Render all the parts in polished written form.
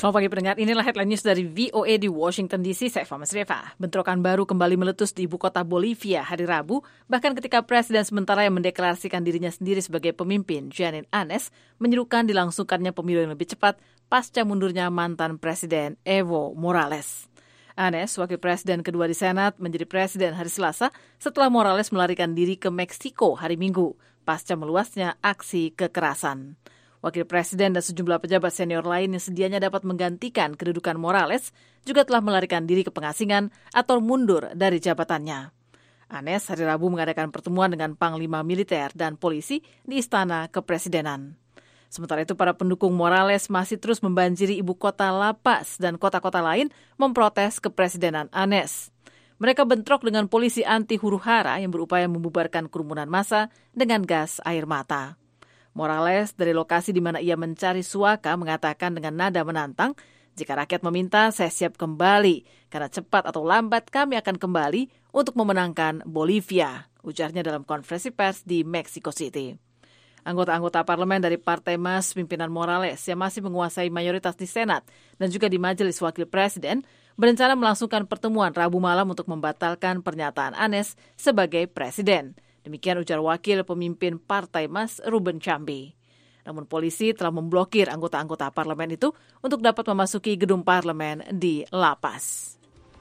Selamat pagi pendengar, inilah headline news dari VOA di Washington DC, saya Fama Sreva. Bentrokan baru kembali meletus di ibu kota Bolivia hari Rabu, bahkan ketika presiden sementara yang mendeklarasikan dirinya sendiri sebagai pemimpin, Jeanine Áñez, menyerukan dilangsungkannya pemilu yang lebih cepat pasca mundurnya mantan presiden Evo Morales. Áñez, wakil presiden kedua di Senat, menjadi presiden hari Selasa setelah Morales melarikan diri ke Meksiko hari Minggu, pasca meluasnya aksi kekerasan. Wakil Presiden dan sejumlah pejabat senior lain yang sedianya dapat menggantikan kedudukan Morales juga telah melarikan diri ke pengasingan atau mundur dari jabatannya. Áñez hari Rabu mengadakan pertemuan dengan Panglima Militer dan Polisi di Istana Kepresidenan. Sementara itu, para pendukung Morales masih terus membanjiri ibu kota La Paz dan kota-kota lain memprotes kepresidenan Áñez. Mereka bentrok dengan polisi anti huru-hara yang berupaya membubarkan kerumunan massa dengan gas air mata. Morales dari lokasi di mana ia mencari suaka mengatakan dengan nada menantang, jika rakyat meminta, saya siap kembali, karena cepat atau lambat kami akan kembali untuk memenangkan Bolivia, ujarnya dalam konferensi pers di Mexico City. Anggota-anggota parlemen dari Partai MAS pimpinan Morales yang masih menguasai mayoritas di Senat dan juga di Majelis Wakil Presiden berencana melangsungkan pertemuan Rabu malam untuk membatalkan pernyataan Áñez sebagai presiden. Demikian ujar wakil pemimpin Partai MAS Ruben Chambi. Namun polisi telah memblokir anggota-anggota parlemen itu untuk dapat memasuki gedung parlemen di La Paz.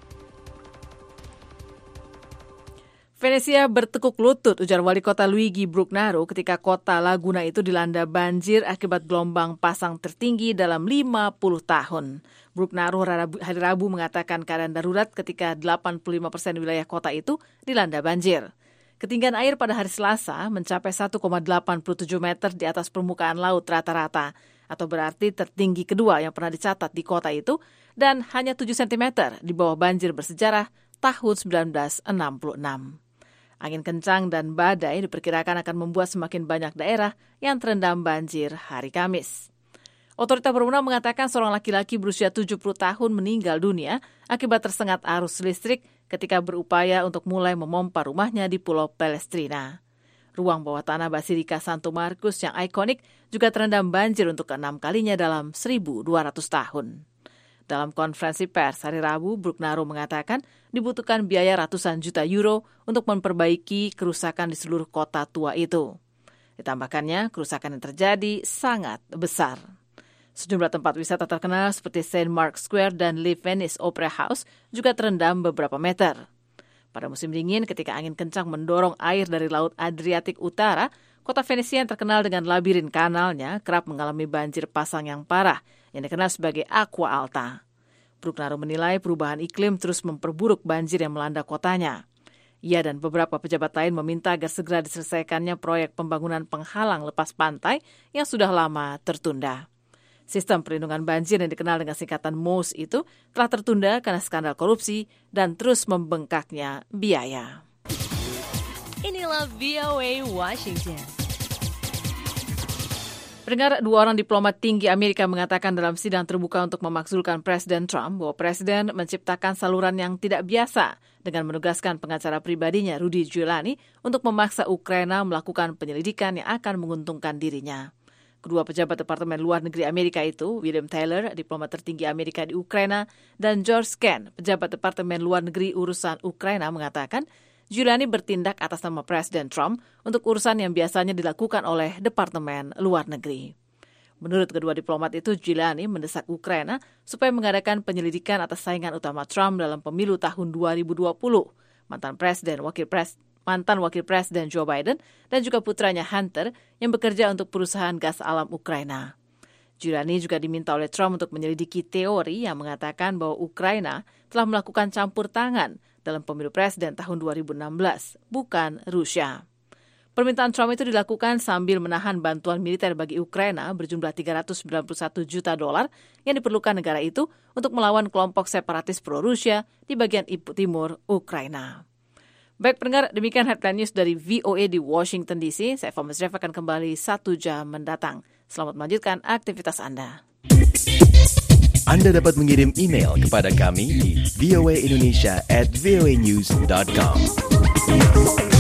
Venesia bertekuk lutut, ujar wali kota Luigi Brugnaro ketika kota Laguna itu dilanda banjir akibat gelombang pasang tertinggi dalam 50 tahun. Brugnaro hari Rabu mengatakan keadaan darurat ketika 85% wilayah kota itu dilanda banjir. Ketinggian air pada hari Selasa mencapai 1,87 meter di atas permukaan laut rata-rata, atau berarti tertinggi kedua yang pernah dicatat di kota itu, dan hanya 7 cm di bawah banjir bersejarah tahun 1966. Angin kencang dan badai diperkirakan akan membuat semakin banyak daerah yang terendam banjir hari Kamis. Otoritas berwenang mengatakan seorang laki-laki berusia 70 tahun meninggal dunia akibat tersengat arus listrik ketika berupaya untuk mulai memompa rumahnya di Pulau Palestrina. Ruang bawah tanah Basilika Santo Markus yang ikonik juga terendam banjir untuk ke-6 kalinya dalam 1.200 tahun. Dalam konferensi pers hari Rabu, Brugnaro mengatakan dibutuhkan biaya ratusan juta euro untuk memperbaiki kerusakan di seluruh kota tua itu. Ditambahkannya, kerusakan yang terjadi sangat besar. Sejumlah tempat wisata terkenal seperti St. Mark's Square dan Le Venice Opera House juga terendam beberapa meter. Pada musim dingin, ketika angin kencang mendorong air dari Laut Adriatik Utara, kota Venesia yang terkenal dengan labirin kanalnya kerap mengalami banjir pasang yang parah yang dikenal sebagai Aqua Alta. Brugnaro menilai perubahan iklim terus memperburuk banjir yang melanda kotanya. Ia dan beberapa pejabat lain meminta agar segera diselesaikannya proyek pembangunan penghalang lepas pantai yang sudah lama tertunda. Sistem perlindungan banjir yang dikenal dengan singkatan MOS itu telah tertunda karena skandal korupsi dan terus membengkaknya biaya. Inilah VOA Washington. Pendengar, 2 orang diplomat tinggi Amerika mengatakan dalam sidang terbuka untuk memakzulkan Presiden Trump bahwa Presiden menciptakan saluran yang tidak biasa dengan menugaskan pengacara pribadinya Rudy Giuliani untuk memaksa Ukraina melakukan penyelidikan yang akan menguntungkan dirinya. Kedua pejabat Departemen Luar Negeri Amerika itu, William Taylor, diplomat tertinggi Amerika di Ukraina, dan George Kent, pejabat Departemen Luar Negeri Urusan Ukraina, mengatakan Giuliani bertindak atas nama Presiden Trump untuk urusan yang biasanya dilakukan oleh Departemen Luar Negeri. Menurut kedua diplomat itu, Giuliani mendesak Ukraina supaya mengadakan penyelidikan atas saingan utama Trump dalam pemilu tahun 2020, mantan wakil presiden Joe Biden dan juga putranya Hunter yang bekerja untuk perusahaan gas alam Ukraina. Giuliani juga diminta oleh Trump untuk menyelidiki teori yang mengatakan bahwa Ukraina telah melakukan campur tangan dalam pemilu presiden tahun 2016, bukan Rusia. Permintaan Trump itu dilakukan sambil menahan bantuan militer bagi Ukraina berjumlah $391 juta yang diperlukan negara itu untuk melawan kelompok separatis pro-Rusia di bagian timur Ukraina. Baik pendengar, demikian headline news dari VOA di Washington DC. Saya Fama Sreva akan kembali 1 jam mendatang. Selamat melanjutkan aktivitas Anda. Anda dapat mengirim email kepada kami di voaindonesia@voanews.com.